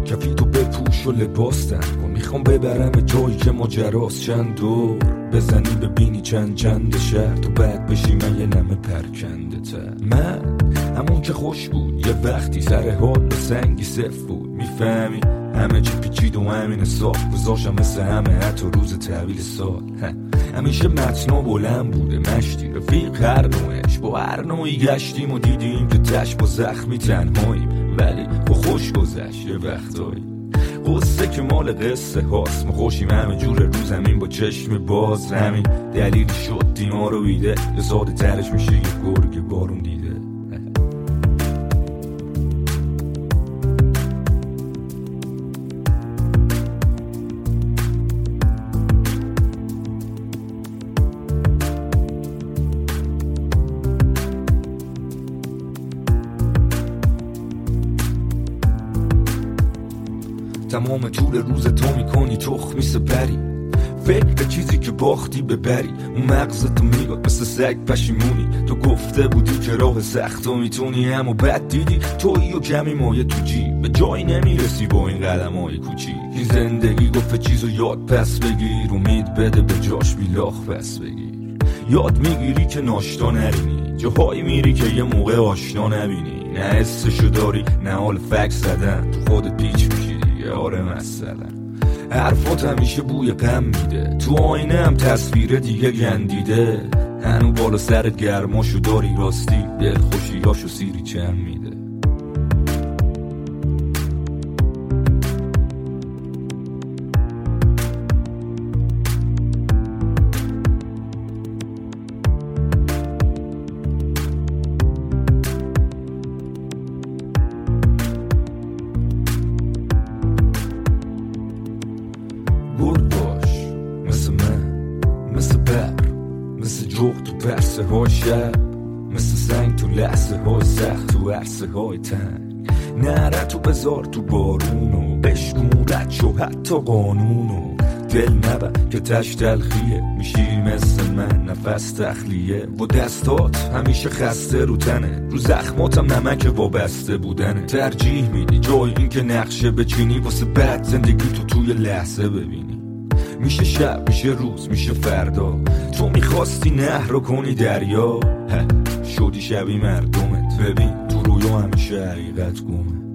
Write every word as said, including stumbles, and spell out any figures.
کفی تو بپوش و لباس تن کن، میخوام ببرم جایی که ماجراست، چند دور بزنی ببینی چند چند شهر، تو بعد بشی من یه نمه پرکنده تر. من همون که خوش بود یه وقتی، سر حال و سنگی صف بود، میفهمی همه چی پیچید و همین سال گذاشتم مثل همه حتی روز تحویل سال. همیشه متنا بلند بوده مشتی رفیق هر نوعش، با هر نوعی گشتیم و دیدیم که تش با زخمی تنهاییم، ولی با خوش گذشت یه وقتایی. قصه که مال قصه هاست، ما خوشیم همه جور رو زمین با چشم باز، همین دلیلی شد دیما رو بیده یه ساده ترش میشه یه گرگ بارون دیده. تمام طول روز تو میکنی تخمی سپری، فکر چیزی که باختی ببری، اون مغزتو میگاد مثل سگ پشیمونی، تو گفته بودی که راه سخت و میتونی، اما بعد دیدی تویی و کمی مایه تو جیب، به جایی نمیرسی با این قدم های کوچی. این زندگی گفته چیزو یاد پس بگیر، امید بده به جاش بیلاخ پس بگیر، یاد میگیری که ناشتا نرینی، جاهایی میری که یه موقع آشنا نبینی، نه حسشو داری نه حال فکر زدن، تو خودت پیچ میشی آره مثلا. حرفات همیشه بوی غم میده، تو آینه هم تصویر دیگه گندیده، هنو بالا سرت گرماشو داری راستی، دل خوشیاشو سیری چم میده. گرد باش مثل من، مثل بر، مثل جغد تو پرسه های شب، مثل سنگ تو لحظه های سخت تو عرصه های تنگ، نره تو بذار تو بارونو بشکون رد شو حتی قانونو، دل نبر که تش تلخیه، میشی مثل من نفس تخلیه، و دستات همیشه خسته رو تنه، رو زخماتم نمک وابسته بودنه، ترجیح میدی جای این که نقشه بچینی واسه بعد زندگی تو توی لحظه ببینی، میشه شب میشه روز میشه فردا، تو میخواستی نهر رو کنی دریا، شدی شبی مردمت، ببین تو رویا همیشه حقیقت گمه.